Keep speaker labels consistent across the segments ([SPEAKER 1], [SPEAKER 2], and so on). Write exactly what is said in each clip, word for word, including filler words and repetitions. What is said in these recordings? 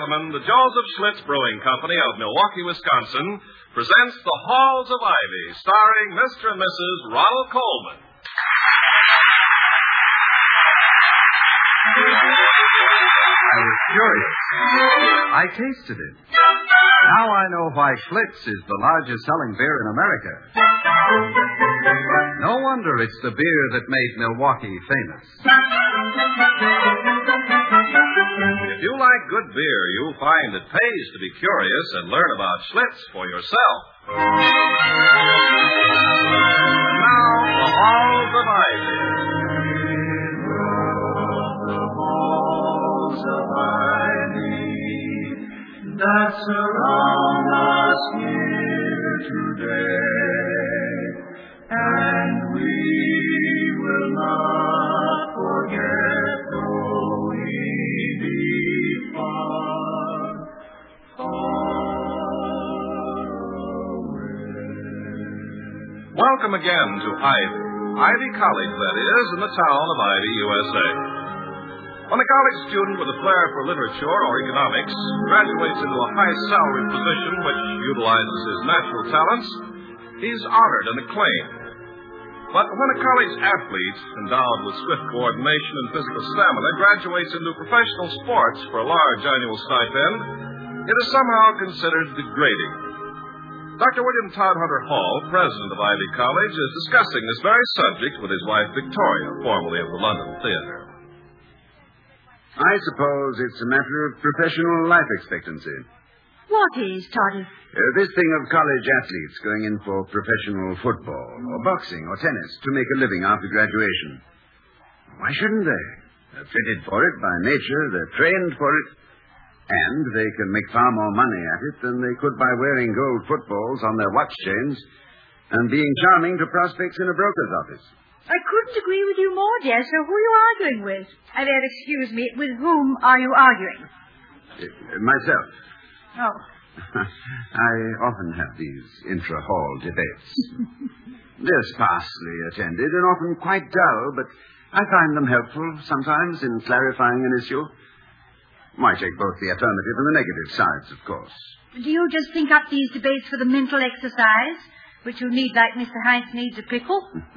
[SPEAKER 1] gentlemen, the Joseph Schlitz Brewing Company of Milwaukee, Wisconsin, presents The Halls of Ivy, starring Mister and Missus Ronald Colman.
[SPEAKER 2] I was curious. I tasted it. Now I know why Schlitz is the largest selling beer in America. No wonder it's the beer that made Milwaukee famous.
[SPEAKER 1] If you like good beer, you'll find it pays to be curious and learn about Schlitz for yourself. Now, The Halls of Ivy.
[SPEAKER 3] The halls of ivy that surround us here today, and we will not forget though we be far, far away.
[SPEAKER 1] Welcome again to Ivy. Ivy College, that is, in the town of Ivy, U S A. When a college student with a flair for literature or economics graduates into a high-salaried position which utilizes his natural talents, he's honored and acclaimed. But when a college athlete, endowed with swift coordination and physical stamina, graduates into professional sports for a large annual stipend, it is somehow considered degrading. Doctor William Todhunter Hall, president of Ivy College, is discussing this very subject with his wife Victoria, formerly of the London Theatre.
[SPEAKER 4] I suppose it's a matter of professional life expectancy.
[SPEAKER 5] What is, Toddy?
[SPEAKER 4] Uh, this thing of college athletes going in for professional football or boxing or tennis to make a living after graduation. Why shouldn't they? They're fitted for it by nature, they're trained for it, and they can make far more money at it than they could by wearing gold footballs on their watch chains and being charming to prospects in a broker's office.
[SPEAKER 5] I couldn't agree with you more, dear. So who are you arguing with? I beg, excuse me, with whom are you arguing?
[SPEAKER 4] Uh, myself.
[SPEAKER 5] Oh.
[SPEAKER 4] I often have these intra-hall debates. They're sparsely attended and often quite dull, but I find them helpful sometimes in clarifying an issue. I take both the affirmative and the negative sides, of course.
[SPEAKER 5] Do you just think up these debates for the mental exercise, which you need like Mister Heinz needs a pickle?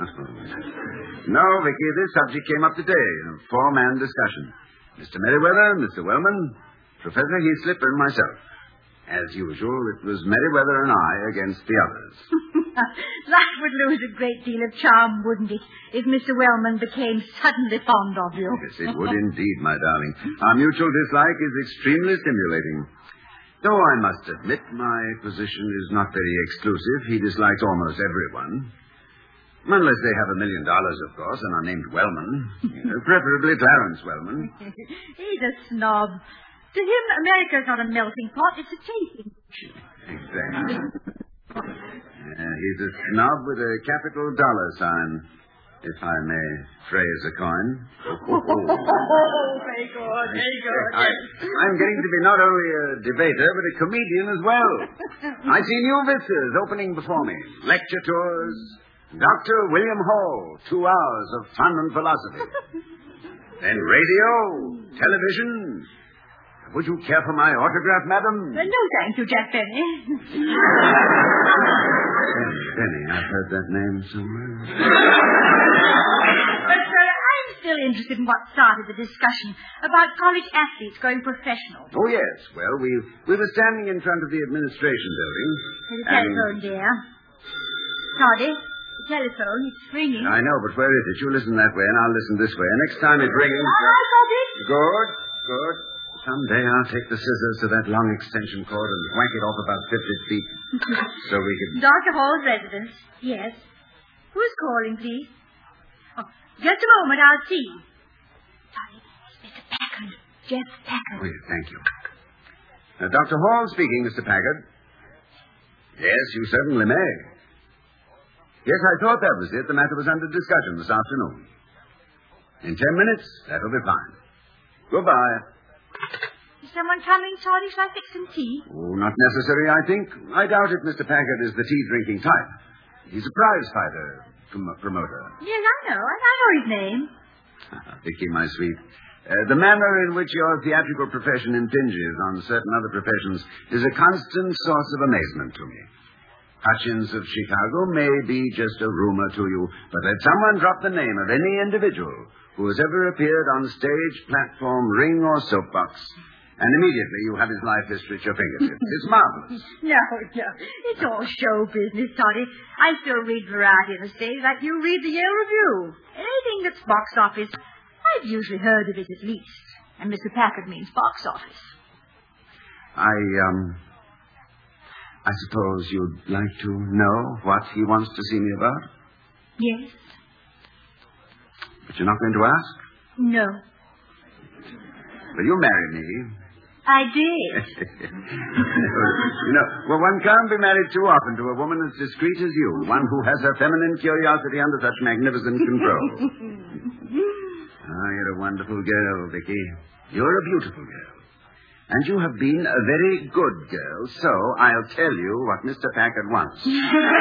[SPEAKER 4] No, Vicky, this subject came up today in a four-man discussion. Mister Merriweather, Mister Wellman, Professor Heaslip, and myself. As usual, it was Merriweather and I against the others.
[SPEAKER 5] Life would lose a great deal of charm, wouldn't it, if Mister Wellman became suddenly fond of you?
[SPEAKER 4] Yes, it would indeed, my darling. Our mutual dislike is extremely stimulating. Though I must admit my position is not very exclusive. He dislikes almost everyone. Unless they have a million dollars, of course, and are named Wellman. Preferably Clarence Wellman.
[SPEAKER 5] He's a snob. To him, America's not a melting pot, it's a chafing.
[SPEAKER 4] Exactly. uh, he's a snob with a capital dollar sign, if I may phrase a coin.
[SPEAKER 5] Oh, very good, very good.
[SPEAKER 4] I, I'm getting to be not only a debater, but a comedian as well. I see new vistas opening before me. Lecture tours. Doctor William Hall, two hours of fun and philosophy. Then radio, television. Would you care for my autograph, madam?
[SPEAKER 5] Uh, no, thank you, Jack Benny.
[SPEAKER 4] Benny, I've heard that name somewhere.
[SPEAKER 5] But, sir, I'm still interested in what started the discussion about college athletes going professional.
[SPEAKER 4] Oh, yes. Well, we we were standing in front of the administration building.
[SPEAKER 5] There's a telephone,
[SPEAKER 4] and...
[SPEAKER 5] dear. Toddy, the telephone, it's ringing.
[SPEAKER 4] I know, but where is it? You listen that way, and I'll listen this way. And next time it rings...
[SPEAKER 5] I got it.
[SPEAKER 4] Good, good. Someday I'll take the scissors to that long extension cord and whack it off about fifty feet. So we can...
[SPEAKER 5] Doctor Hall's residence. Yes. Who's calling, please? Oh, just a moment, I'll see. Toddy, Mister Packard. Jeff Packard.
[SPEAKER 4] Oh, yes, thank you. Uh, Doctor Hall speaking, Mister Packard. Yes, you certainly may. Yes, I thought that was it. The matter was under discussion this afternoon. In ten minutes, that'll be fine. Goodbye.
[SPEAKER 5] Is someone coming, Toddy? Shall I fix some tea?
[SPEAKER 4] Oh, not necessary, I think. I doubt if Mister Packard is the tea-drinking type. He's a prize fighter prom- promoter.
[SPEAKER 5] Yes, I know. I, I know his name.
[SPEAKER 4] Vicky, my sweet, Uh, the manner in which your theatrical profession impinges on certain other professions is a constant source of amazement to me. Hutchins of Chicago may be just a rumor to you, but let someone drop the name of any individual who has ever appeared on stage, platform, ring, or soapbox, and immediately you have his life history at your fingertips. It's marvelous.
[SPEAKER 5] No, no. It's all show business, Toddy. I still read Variety on the stage like you read the Yale Review. Anything that's box office, I've usually heard of it at least. And Mister Packard means box office.
[SPEAKER 4] I, um... I suppose you'd like to know what he wants to see me about?
[SPEAKER 5] Yes.
[SPEAKER 4] But you're not going to ask?
[SPEAKER 5] No.
[SPEAKER 4] Will you marry me?
[SPEAKER 5] I did.
[SPEAKER 4] You know, well, one can't be married too often to a woman as discreet as you, one who has her feminine curiosity under such magnificent control. Ah, you're a wonderful girl, Vicky. You're a beautiful girl. And you have been a very good girl, so I'll tell you what Mister Packard wants.
[SPEAKER 5] Oh,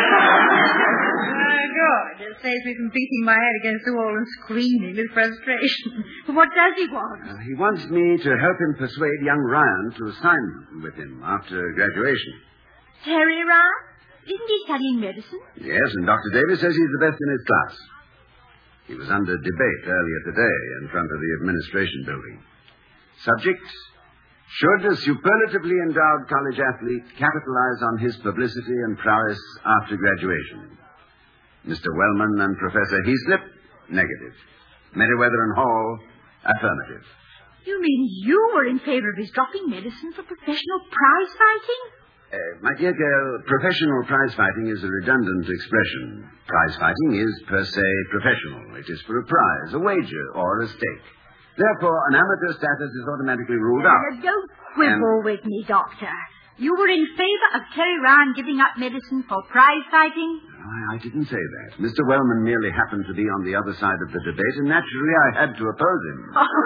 [SPEAKER 5] good. It saves me from beating my head against the wall and screaming with frustration. What does he want?
[SPEAKER 4] Uh, he wants me to help him persuade young Ryan to sign with him after graduation.
[SPEAKER 5] Terry Ryan? Isn't he studying medicine?
[SPEAKER 4] Yes, and Doctor Davis says he's the best in his class. He was under debate earlier today in front of the administration building. Subject: should a superlatively endowed college athlete capitalize on his publicity and prowess after graduation? Mister Wellman and Professor Heaslip, negative. Meriwether and Hall, affirmative.
[SPEAKER 5] You mean you were in favor of his dropping medicine for professional prize fighting?
[SPEAKER 4] Uh, my dear girl, professional prize fighting is a redundant expression. Prize fighting is per se professional. It is for a prize, a wager, or a stake. Therefore, an amateur status is automatically ruled out.
[SPEAKER 5] Uh, don't quibble
[SPEAKER 4] And...
[SPEAKER 5] with me, Doctor. You were in favor of Terry Ryan giving up medicine for prize fighting?
[SPEAKER 4] I, I didn't say that. Mister Wellman merely happened to be on the other side of the debate, and naturally I had to oppose him.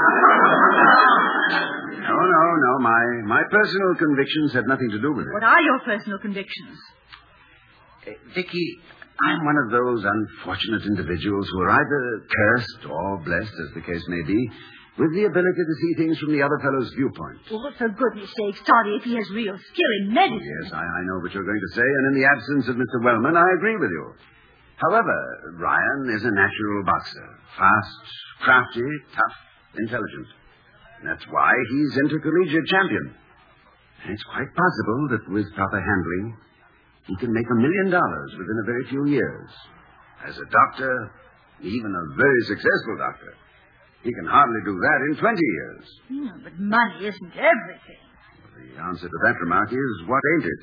[SPEAKER 4] No, no, no. My, my personal convictions had nothing to do with it.
[SPEAKER 5] What are your personal convictions?
[SPEAKER 4] Uh, Vicky, I'm one of those unfortunate individuals who are either cursed or blessed, as the case may be, with the ability to see things from the other fellow's viewpoint.
[SPEAKER 5] Well, for goodness sake, Toddy, if he has real skill in medicine.
[SPEAKER 4] Yes, I, I know what you're going to say, and in the absence of Mister Wellman, I agree with you. However, Ryan is a natural boxer. Fast, crafty, tough, intelligent. And that's why he's intercollegiate champion. And it's quite possible that with proper handling, he can make a million dollars within a very few years. As a doctor, even a very successful doctor, he can hardly do that in twenty years.
[SPEAKER 5] No, but money isn't everything.
[SPEAKER 4] The answer to that remark is, what ain't it?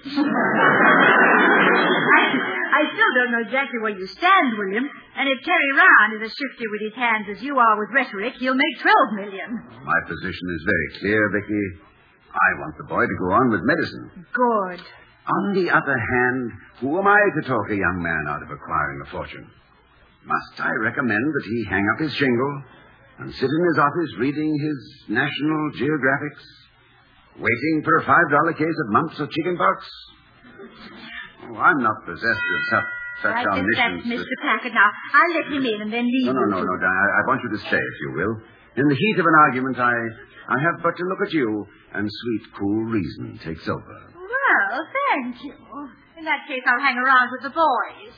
[SPEAKER 5] I, I still don't know exactly where you stand, William. And if Terry Ryan is as shifty with his hands as you are with rhetoric, he'll make twelve million.
[SPEAKER 4] My position is very clear, Vicky. I want the boy to go on with medicine.
[SPEAKER 5] Good.
[SPEAKER 4] On the other hand, who am I to talk a young man out of acquiring a fortune? Must I recommend that he hang up his shingle and sit in his office reading his National Geographics, waiting for a five dollar case of mumps or chickenpox? Oh, I'm not possessed with such, such
[SPEAKER 5] I think
[SPEAKER 4] omniscience.
[SPEAKER 5] that's Mister Packard now. I'll let him in and then leave
[SPEAKER 4] No, no,
[SPEAKER 5] you
[SPEAKER 4] no,
[SPEAKER 5] two.
[SPEAKER 4] no, Di. I, I want you to stay, if you will. In the heat of an argument, I, I have but to look at you, and sweet, cool reason takes over.
[SPEAKER 5] Well, thank you. In that case, I'll hang around with the boys.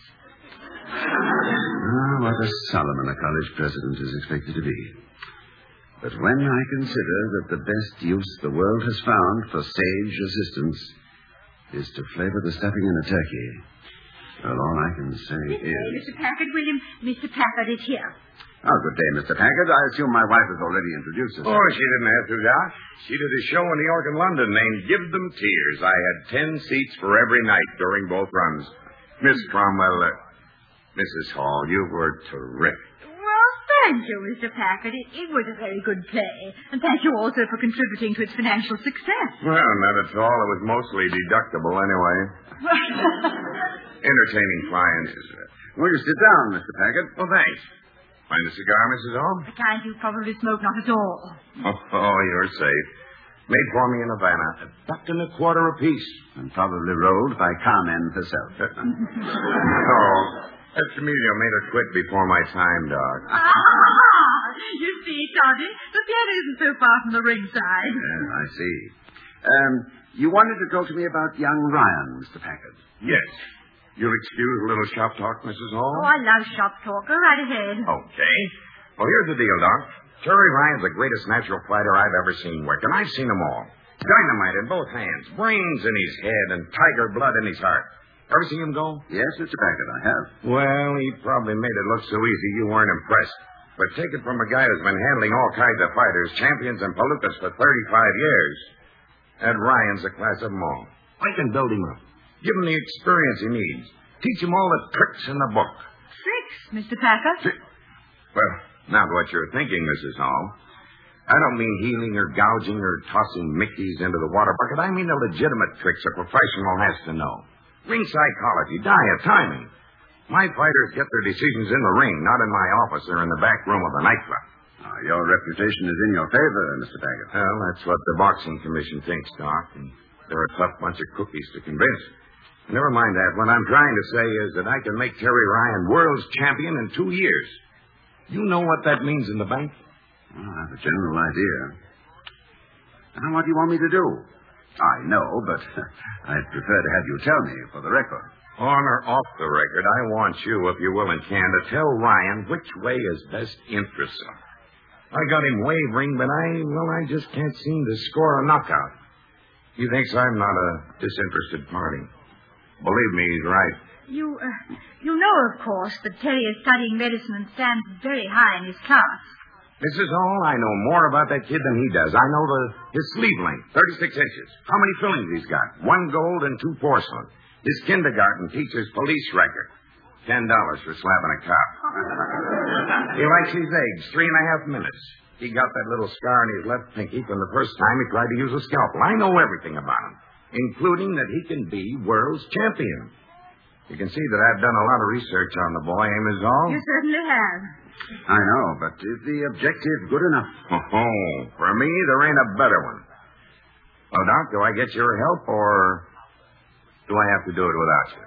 [SPEAKER 4] Ah, what a Solomon a college president is expected to be. But when I consider that the best use the world has found for sage assistance is to flavor the stuffing in a turkey, well, all I can say is...
[SPEAKER 5] Mister Packard, William, Mister Packard is here.
[SPEAKER 4] Oh, good day, Mister Packard. I assume my wife has already introduced herself.
[SPEAKER 6] Oh, she didn't have to, Doc. She did a show in New York and London named Give Them Tears. I had ten seats for every night during both runs. Miss Cromwell, uh, Missus Hall, you were terrific.
[SPEAKER 5] Well, thank you, Mister Packard. It, it was a very good play. And thank you also for contributing to its financial success.
[SPEAKER 6] Well, not at all. It was mostly deductible anyway. Entertaining clients.
[SPEAKER 4] Will you sit down, Mister Packard?
[SPEAKER 6] Well, thanks. Find a cigar, Missus Hall?
[SPEAKER 5] The kind you probably smoke not at all.
[SPEAKER 6] Oh, oh, you're safe. Made for me in Havana. A buck and a quarter apiece.
[SPEAKER 4] And probably rolled by Carmen herself.
[SPEAKER 6] Oh, Mister Emilio made her quit before my time, Doc.
[SPEAKER 5] Ah, You see, Toddy, the theater isn't so far from the ringside.
[SPEAKER 4] Yeah, I see. Um, you wanted to talk to me about young Ryan, Mister Packard.
[SPEAKER 6] Yes. You'll excuse a little shop talk, Missus Hall?
[SPEAKER 5] Oh, I love shop talk. Go right ahead.
[SPEAKER 6] Okay. Well, here's the deal, Doc. Terry Ryan's the greatest natural fighter I've ever seen work, and I've seen them all. Dynamite in both hands, brains in his head, and tiger blood in his heart. Ever seen him go?
[SPEAKER 4] Yes, Mister Packard, I have.
[SPEAKER 6] Well, he probably made it look so easy you weren't impressed. But take it from a guy who's been handling all kinds of fighters, champions, and palookas for thirty-five years. That Ryan's a class of them all. I can build him up. Give him the experience he needs. Teach him all the tricks in the book.
[SPEAKER 5] Tricks, Mister Packard?
[SPEAKER 6] Well, not what you're thinking, Missus Hall. I don't mean healing or gouging or tossing Mickeys into the water bucket. I mean the legitimate tricks a professional has to know. Ring psychology, diet, timing. My fighters get their decisions in the ring, not in my office or in the back room of the nightclub.
[SPEAKER 4] Uh, your reputation is in your favor, Mister Packard.
[SPEAKER 6] Well, that's what the boxing commission thinks, Doc. And they're a tough bunch of cookies to convince. Never mind that. What I'm trying to say is that I can make Terry Ryan world's champion in two years. You know what that means in the bank?
[SPEAKER 4] Well, I have a general idea. Now, what do you want me to do? I know, but I'd prefer to have you tell me for the record.
[SPEAKER 6] On or off the record, I want you, if you will and can, to tell Ryan which way his best interests are. I got him wavering, but I, well, I just can't seem to score a knockout. He thinks I'm not a disinterested party. Believe me, he's right.
[SPEAKER 5] You, uh, you know, of course, that Terry is studying medicine and stands very high in his class.
[SPEAKER 6] Missus Hall, I know more about that kid than he does. I know the his sleeve length, thirty-six inches. How many fillings he's got? One gold and two porcelain. His kindergarten teacher's police record. Ten dollars for slapping a cop. He likes his eggs, three and a half minutes. He got that little scar on his left pinky from the first time he tried to use a scalpel. I know everything about him, including that he can be world's champion. You can see that I've done a lot of research on the boy, eh, Miss Hall?
[SPEAKER 5] You certainly have.
[SPEAKER 4] I know, but is the objective good enough?
[SPEAKER 6] Oh, for me, there ain't a better one. Well, Doc, do I get your help, or do I have to do it without you?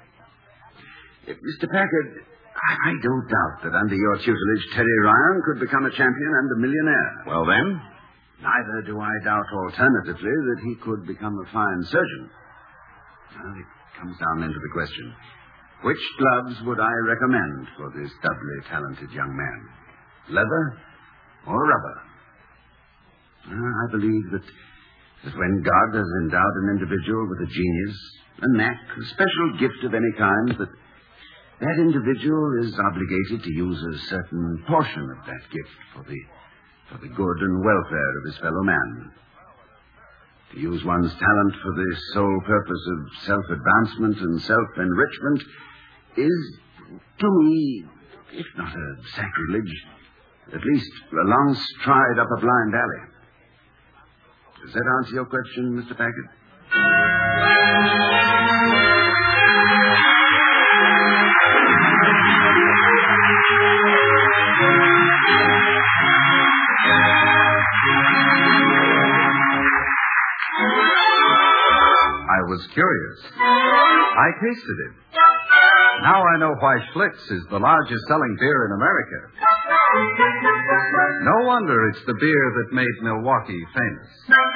[SPEAKER 4] If Mister Packard, I, I don't doubt that under your tutelage, Terry Ryan could become a champion and a millionaire.
[SPEAKER 6] Well, then?
[SPEAKER 4] Neither do I doubt alternatively that he could become a fine surgeon. Well, it comes down into the question. Which gloves would I recommend for this doubly talented young man? Leather or rubber? Uh, I believe that, that when God has endowed an individual with a genius, a knack, a special gift of any kind, that that individual is obligated to use a certain portion of that gift for the, for the good and welfare of his fellow man. To use one's talent for the sole purpose of self-advancement and self-enrichment is, to me, if not a sacrilege, at least a long stride up a blind alley. Does that answer your question, Mister Packard?
[SPEAKER 2] I was curious. I tasted it. Now I know why Schlitz is the largest selling beer in America. No wonder it's the beer that made Milwaukee famous.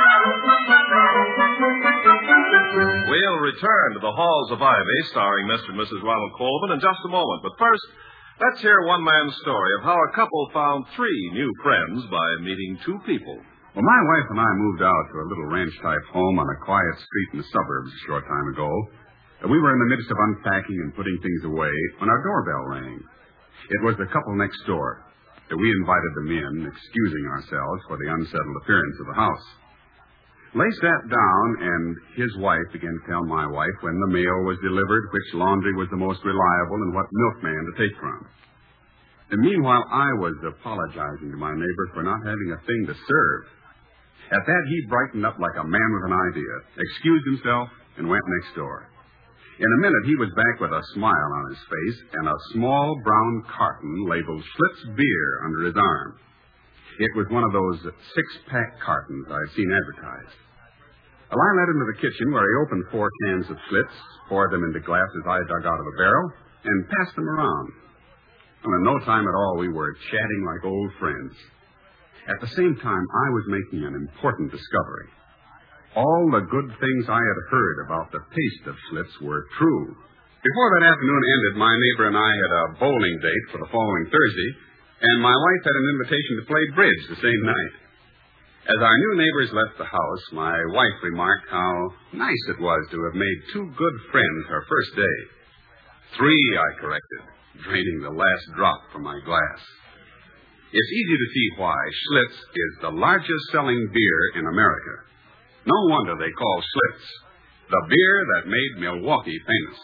[SPEAKER 1] We'll return to the Halls of Ivy, starring Mister and Missus Ronald Colvin, in just a moment. But first, let's hear one man's story of how a couple found three new friends by meeting two people.
[SPEAKER 7] Well, my wife and I moved out to a little ranch-type home on a quiet street in the suburbs a short time ago. We were in the midst of unpacking and putting things away when our doorbell rang. It was the couple next door. We invited them in, excusing ourselves for the unsettled appearance of the house. They sat down, and his wife began to tell my wife when the mail was delivered, which laundry was the most reliable, and what milkman to take from. And meanwhile, I was apologizing to my neighbor for not having a thing to serve. At that, he brightened up like a man with an idea, excused himself, and went next door. In a minute, he was back with a smile on his face and a small brown carton labeled Schlitz Beer under his arm. It was one of those six-pack cartons I'd seen advertised. Well, I led him to the kitchen where he opened four cans of Schlitz, poured them into glasses I dug out of a barrel, and passed them around. Well, in no time at all, we were chatting like old friends. At the same time, I was making an important discovery. All the good things I had heard about the taste of Schlitz were true. Before that afternoon ended, my neighbor and I had a bowling date for the following Thursday, and my wife had an invitation to play bridge the same night. As our new neighbors left the house, my wife remarked how nice it was to have made two good friends her first day. Three, I corrected, draining the last drop from my glass. It's easy to see why Schlitz is the largest selling beer in America. No wonder they call Schlitz the beer that made Milwaukee famous.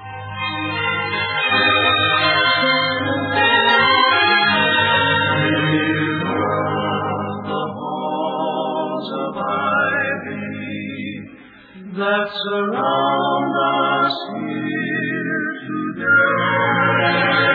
[SPEAKER 3] That surround us here today.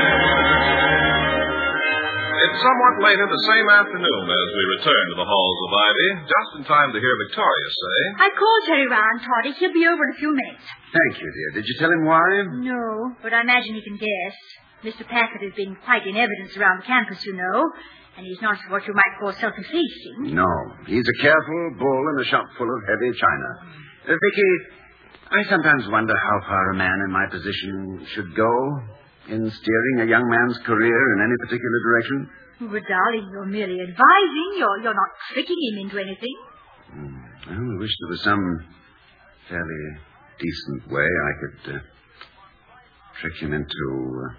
[SPEAKER 1] It's somewhat later the same afternoon as we return to the halls of Ivy, just in time to hear Victoria say,
[SPEAKER 5] I called Terry Ryan, Toddy. He'll be over in a few minutes.
[SPEAKER 4] Thank you, dear. Did you tell him why?
[SPEAKER 5] No, but I imagine he can guess. Mister Packard has been quite in evidence around the campus, you know, and he's not what you might call self-effacing.
[SPEAKER 4] No. He's a careful bull in a shop full of heavy china. Uh, Vicky, I sometimes wonder how far a man in my position should go in steering a young man's career in any particular direction.
[SPEAKER 5] But, darling, you're merely advising. You're, you're not tricking him into anything.
[SPEAKER 4] Hmm. Well, I wish there was some fairly decent way I could uh, trick him into... Uh...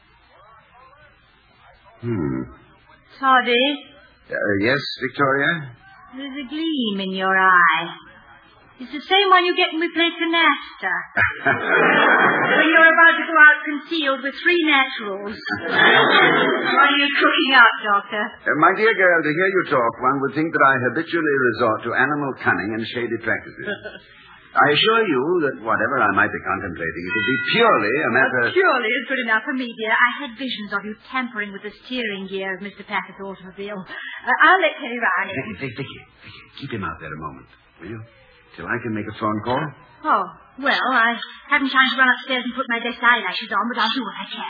[SPEAKER 4] Hmm.
[SPEAKER 5] Toddy?
[SPEAKER 4] Uh, yes, Victoria?
[SPEAKER 5] There's a gleam in your eye. It's the same one you get when we play canasta. When you're about to go out concealed with three naturals. What are you cooking up, Doctor?
[SPEAKER 4] Uh, my dear girl, to hear you talk, one would think that I habitually resort to animal cunning and shady practices. I assure you that whatever I might be contemplating, it would be purely a matter...
[SPEAKER 5] Uh, purely is good enough for me, dear. I had visions of you tampering with the steering gear of Mister Packard's automobile. Uh, I'll let Terry Ryan in.
[SPEAKER 4] Vicky, Vicky, Vicky, keep him out there a moment, will you? Till I can make a phone call.
[SPEAKER 5] Oh, well, I haven't time to run upstairs and put my best eyelashes on, but I'll do what I can.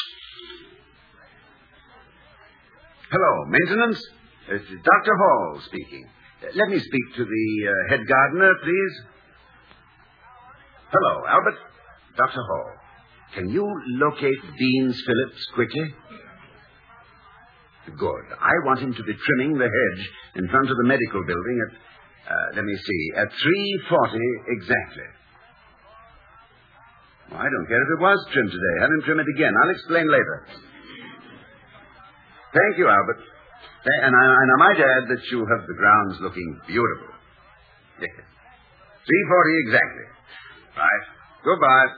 [SPEAKER 4] Hello, maintenance. It's Doctor Hall speaking. Uh, let me speak to the uh, head gardener, please. Hello, Albert. Doctor Hall. Can you locate Dean's Phillips quickly? Good. I want him to be trimming the hedge in front of the medical building at... Uh, let me see, at three forty exactly. Well, I don't care if it was trimmed today. Have him trim it again. I'll explain later. Thank you, Albert. Th- and, I, and I might add that you have the grounds looking beautiful. Yes. three forty exactly. Right. Goodbye.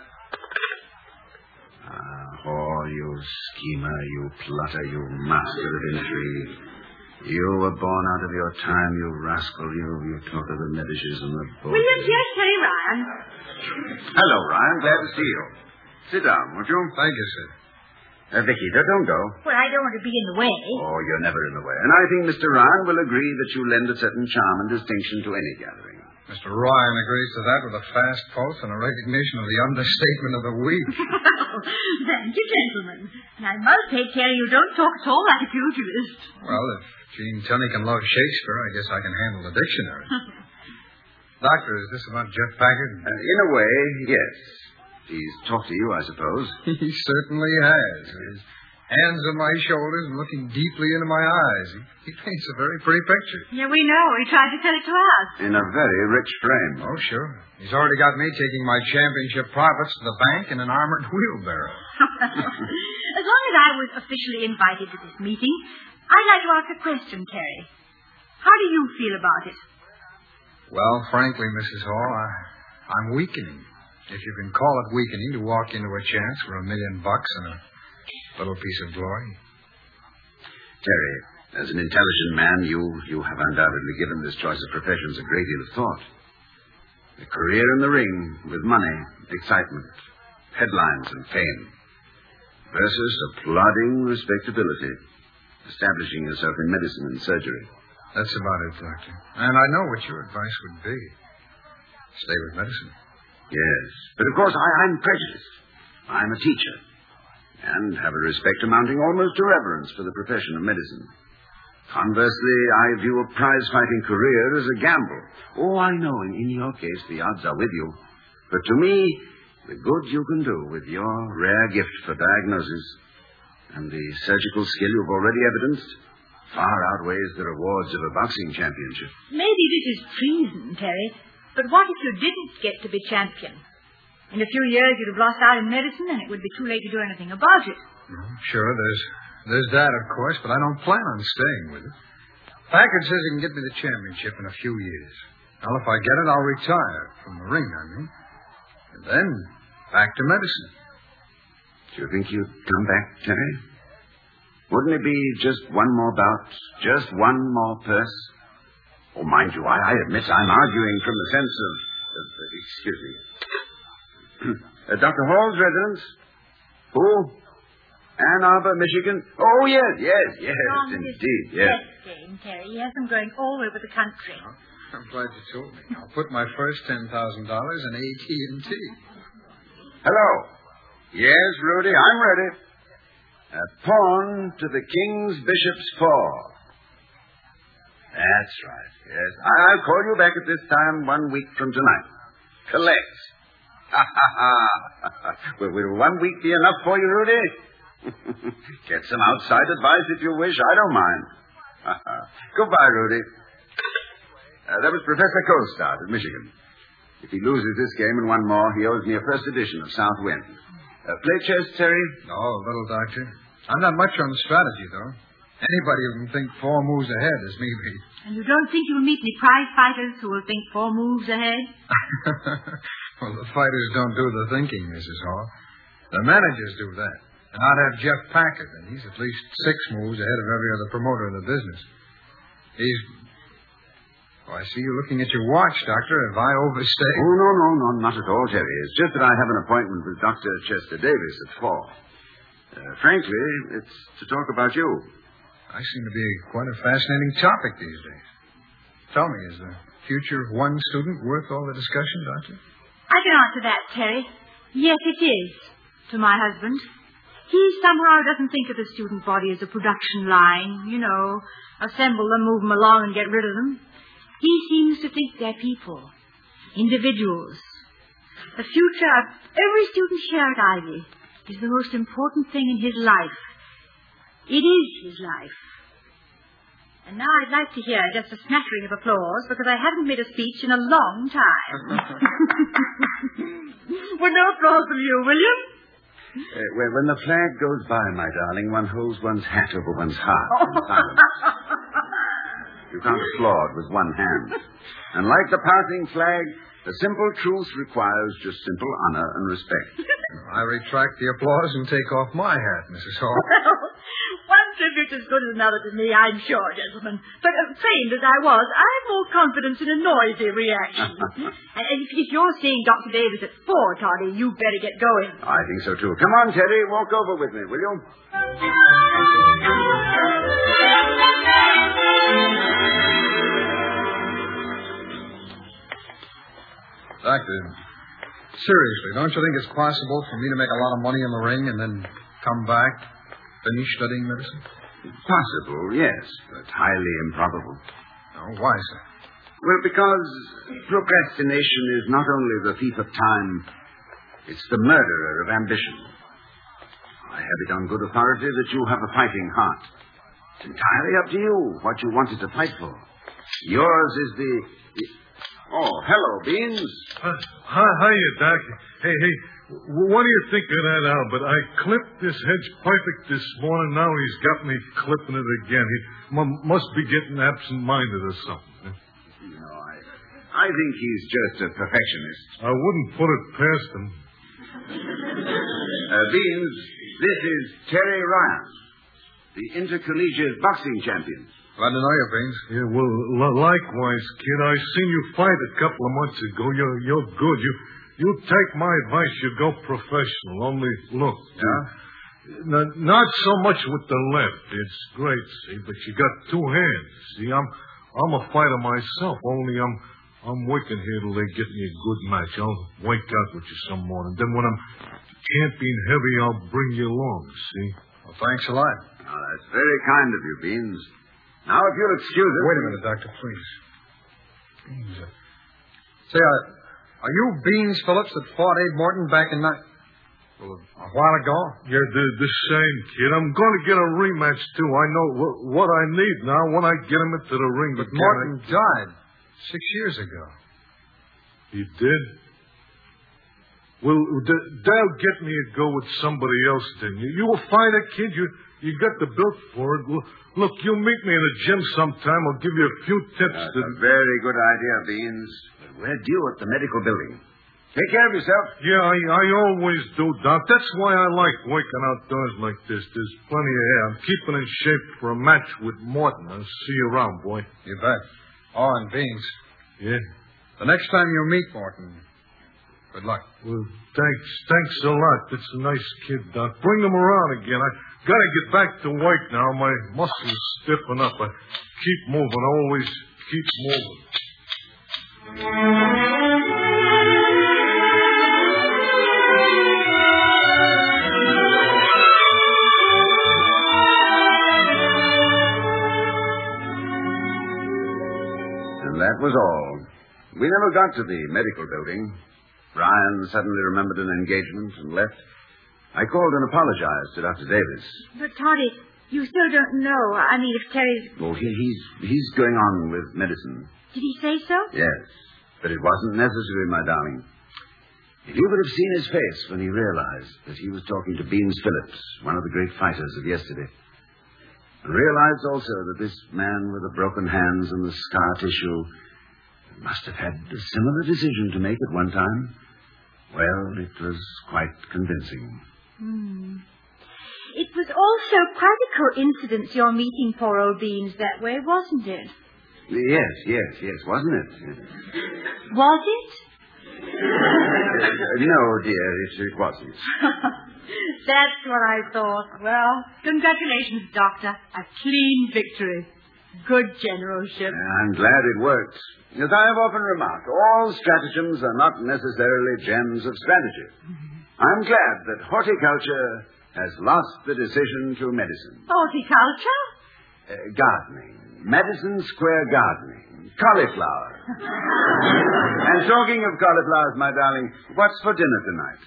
[SPEAKER 4] Ah, oh, you schemer, you plotter, you master of intrigue. You were born out of your time, you rascal. You you talk of the Medishes and the boys.
[SPEAKER 5] William, yes, Terry Ryan.
[SPEAKER 4] Hello, Ryan. Glad to see you. Sit down, won't you?
[SPEAKER 7] Thank you, sir.
[SPEAKER 4] Uh, Vicky, don't, don't go.
[SPEAKER 5] Well, I don't want to be in the way.
[SPEAKER 4] Oh, you're never in the way. And I think Mister Ryan will agree that you lend a certain charm and distinction to any gathering.
[SPEAKER 8] Mister Ryan agrees to that with a fast pulse and a recognition of the understatement of the week.
[SPEAKER 5] Thank you, gentlemen. And I must say, Terry, you don't talk at all like a futurist.
[SPEAKER 8] Well, if Gene Tunney can love Shakespeare, I guess I can handle the dictionary. Doctor, is this about Jeff Packard?
[SPEAKER 4] Uh, in a way, yes. He's talked to you, I suppose.
[SPEAKER 8] He certainly has. His hands on my shoulders and looking deeply into my eyes. He, he paints a very pretty picture.
[SPEAKER 5] Yeah, we know. He tried to tell it to us.
[SPEAKER 4] In a very rich frame.
[SPEAKER 8] Oh, sure. He's already got me taking my championship profits to the bank in an armored wheelbarrow.
[SPEAKER 5] As long as I was officially invited to this meeting, I'd like to ask a question, Terry. How do you feel about it?
[SPEAKER 8] Well, frankly, Missus Hall, I, I'm weakening. If you can call it weakening to walk into a chance for a million bucks and a little piece of glory.
[SPEAKER 4] Terry, as an intelligent man, you, you have undoubtedly given this choice of professions a great deal of thought. A career in the ring with money, excitement, headlines, and fame, versus a plodding respectability, establishing yourself in medicine and surgery.
[SPEAKER 8] That's about it, Doctor. And I know what your advice would be. Stay with medicine.
[SPEAKER 4] Yes, but of course I, I'm prejudiced. I'm a teacher. and have a respect amounting almost to reverence for the profession of medicine. Conversely, I view a prize-fighting career as a gamble. Oh, I know, in, in your case, the odds are with you. But to me, the good you can do with your rare gift for diagnosis and the surgical skill you've already evidenced far outweighs the rewards of a boxing championship.
[SPEAKER 5] Maybe this is treason, Terry, but what if you didn't get to be champion? In a few years, you'd have lost out in medicine, and it would be too late to do anything about it.
[SPEAKER 8] Sure, there's there's that, of course, but I don't plan on staying with it. Packard says he can get me the championship in a few years. Well, if I get it, I'll retire from the ring, I mean. And then, back to medicine.
[SPEAKER 4] Do you think you'd come back, Terry? Wouldn't it be just one more bout? Just one more purse? Oh, mind you, I, I admit I'm arguing from the sense of... of excuse me. uh, Doctor Hall's residence? Who? Ann Arbor, Michigan? Oh, yes, yes, yes,
[SPEAKER 5] On
[SPEAKER 4] indeed,
[SPEAKER 5] his
[SPEAKER 4] yes.
[SPEAKER 5] chess game, Terry. He has them going all over the country.
[SPEAKER 8] I'm glad you told me. I'll put my first ten thousand dollars in A T and T.
[SPEAKER 4] Hello. Yes, Rudy, I'm ready. A pawn to the king's bishop's four. That's right, yes. I'll call you back at this time one week from tonight. Collect. Ha, ha, ha. Will, will one week be enough for you, Rudy? Get some outside advice if you wish. I don't mind. Goodbye, Rudy. Uh, that was Professor Colstart of Michigan. If he loses this game and one more, he owes me a first edition of South Wind. Uh, play chess, Terry?
[SPEAKER 8] No, a little, Doctor. I'm not much on strategy, though. Anybody who can think four moves ahead is me.
[SPEAKER 5] And you don't think you'll meet any prize fighters who will think four moves ahead?
[SPEAKER 8] Well, the fighters don't do the thinking, Missus Hall. The managers do that. And I'd have Jeff Packard, and he's at least six moves ahead of every other promoter in the business. He's... Oh, I see you looking at your watch, Doctor. Have I overstayed?
[SPEAKER 4] Oh, no, no, no, not at all, Terry. It's just that I have an appointment with Doctor Chester Davis at four. Uh, frankly, it's to talk about you.
[SPEAKER 8] I seem to be quite a fascinating topic these days. Tell me, is the future of one student worth all the discussion, Doctor?
[SPEAKER 5] I can answer that, Terry. Yes, it is, to my husband. He somehow doesn't think of the student body as a production line, you know, assemble them, move them along, and get rid of them. He seems to think they're people, individuals. The future of every student here at Ivy is the most important thing in his life. It is his life. And now I'd like to hear just a smattering of applause because I haven't made a speech in a long time. Well, no applause from you, William?
[SPEAKER 4] Uh, well, when the flag goes by, my darling, one holds one's hat over one's heart in silence. You can't applaud with one hand. And like the passing flag, the simple truth requires just simple honor and respect.
[SPEAKER 8] I retract the applause and take off my hat, Missus Hall.
[SPEAKER 5] One tribute's as good as another to me, I'm sure, gentlemen. But uh, trained as I was, I have more confidence in a noisy reaction. And if, if you're seeing Doctor Davis at four, Toddy, you better get going.
[SPEAKER 4] I think so, too. Come on, Teddy. Walk over with me, will you?
[SPEAKER 8] Doctor, seriously, don't you think it's possible for me to make a lot of money in the ring and then come back, finish studying medicine?
[SPEAKER 4] Possible, yes, but highly improbable.
[SPEAKER 8] Oh, why, sir?
[SPEAKER 4] Well, because procrastination is not only the thief of time, it's the murderer of ambition. I have it on good authority that you have a fighting heart. It's entirely up to you what you wanted to fight for. Yours is the... the... Oh, hello, Beans.
[SPEAKER 3] Uh, hi, hiya, Doc. Hey, hey, what do you think of that, Albert? I clipped this hedge perfect this morning. Now he's got me clipping it again. He m- must be getting absent-minded or something.
[SPEAKER 4] No, I, I think he's just a perfectionist.
[SPEAKER 3] I wouldn't put it past him.
[SPEAKER 4] Uh, Beans, this is Terry Ryan, the intercollegiate boxing champion.
[SPEAKER 8] Glad to know you, Beans.
[SPEAKER 3] Yeah, well, l- likewise, kid. I seen you fight a couple of months ago. You're, you're good. You you take my advice. You go professional. Only, look.
[SPEAKER 8] Yeah?
[SPEAKER 3] Not, not so much with the left. It's great, see, but you got two hands. See, I'm I'm a fighter myself. Only I'm I'm working here till they get me a good match. I'll wake out with you some morning. Then when I'm camping heavy, I'll bring you along, see?
[SPEAKER 8] Well, thanks a lot.
[SPEAKER 4] Oh, that's very kind of you, Beans. Now, if you'll excuse it...
[SPEAKER 8] Wait a minute, Doctor, please. Beans. Uh, say, uh, are you Beans Phillips that fought Abe Morton back in night? Well, a while ago?
[SPEAKER 3] Yeah, the, the same, kid. I'm going to get a rematch, too. I know what, what I need now when I get him into the ring.
[SPEAKER 8] But Morton I... died six years ago.
[SPEAKER 3] He did? Well, they'll get me a go with somebody else, then. You, you a fighter, kid. You you got the build for it. Well, look, you meet me in the gym sometime. I'll give you a few tips.
[SPEAKER 4] That's
[SPEAKER 3] to...
[SPEAKER 4] a very good idea, Beans. We're due at the medical building. Take care of yourself.
[SPEAKER 3] Yeah, I, I always do, Doc. That's why I like working outdoors like this. There's plenty of air. I'm keeping in shape for a match with Morton. I'll see you around, boy.
[SPEAKER 8] You bet. Oh, and Beans.
[SPEAKER 3] Yeah?
[SPEAKER 8] The next time you meet Morton, good luck.
[SPEAKER 3] Well, thanks. Thanks a lot. That's a nice kid, Doc. Bring him around again. I gotta get back to work now. My muscles stiffen up. I keep moving. Always keep moving.
[SPEAKER 4] And that was all. We never got to the medical building. Brian suddenly remembered an engagement and left. I called and apologized to Doctor Davis.
[SPEAKER 5] But, Toddy, you still don't know. I mean, if Terry's...
[SPEAKER 4] Oh, he, he's, he's going on with medicine.
[SPEAKER 5] Did he say so?
[SPEAKER 4] Yes, but it wasn't necessary, my darling. If you could have seen his face when he realized that he was talking to Beans Phillips, one of the great fighters of yesterday, and realized also that this man with the broken hands and the scar tissue must have had a similar decision to make at one time. Well, it was quite convincing.
[SPEAKER 5] Hmm. It was also quite a coincidence your meeting poor old Beans that way, wasn't it?
[SPEAKER 4] Yes, yes, yes, wasn't it?
[SPEAKER 5] Was it?
[SPEAKER 4] Uh, no, dear, it, it wasn't.
[SPEAKER 5] That's what I thought. Well, congratulations, Doctor. A clean victory. Good generalship.
[SPEAKER 4] I'm glad it worked. As I have often remarked, all stratagems are not necessarily gems of strategy. Mm-hmm. I'm glad that horticulture has lost the decision to medicine.
[SPEAKER 5] Horticulture?
[SPEAKER 4] Uh, gardening. Madison Square gardening. Cauliflower. And talking of cauliflowers, my darling, what's for dinner tonight?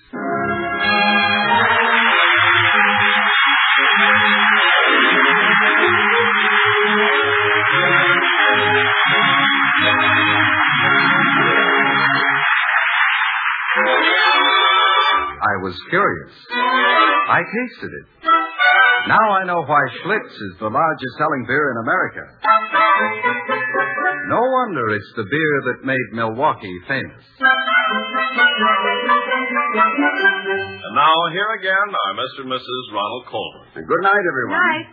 [SPEAKER 2] I was curious. I tasted it. Now I know why Schlitz is the largest selling beer in America. No wonder it's the beer that made Milwaukee famous.
[SPEAKER 1] And now here again are Mister and Missus Ronald Colman.
[SPEAKER 4] And good night, everyone.
[SPEAKER 5] Night.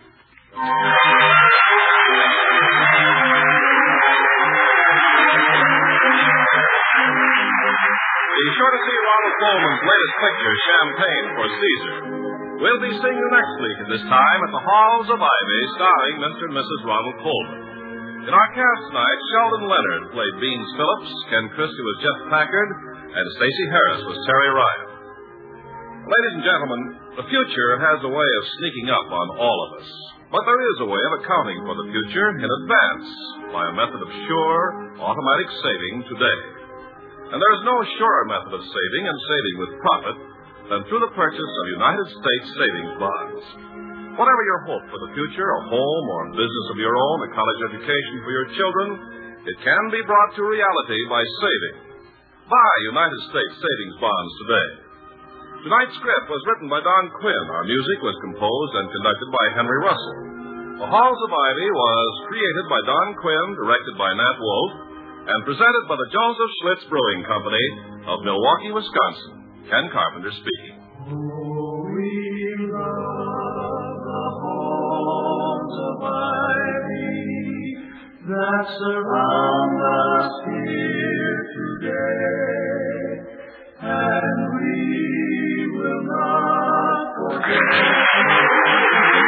[SPEAKER 1] Be sure to see Ronald Colman's latest picture, Champagne for Caesar. We'll be seeing you next week at this time at the Halls of Ivy, starring Mister and Missus Ronald Colman. In our cast tonight, Sheldon Leonard played Beans Phillips, Ken Christie was Jeff Packard, and Stacey Harris was Terry Ryan. Ladies and gentlemen, the future has a way of sneaking up on all of us. But there is a way of accounting for the future in advance by a method of sure, automatic saving today. And there is no surer method of saving and saving with profit than through the purchase of United States savings bonds. Whatever your hope for the future, a home or a business of your own, a college education for your children, it can be brought to reality by saving. Buy United States savings bonds today. Tonight's script was written by Don Quinn. Our music was composed and conducted by Henry Russell. The Halls of Ivy was created by Don Quinn, directed by Nat Wolf, and presented by the Joseph Schlitz Brewing Company of Milwaukee, Wisconsin. Ken Carpenter speaking.
[SPEAKER 9] Oh, we love the halls of ivy that surround us here today, and we will not forget.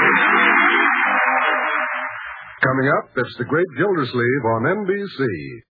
[SPEAKER 10] Coming up, it's The Great Gildersleeve on N B C.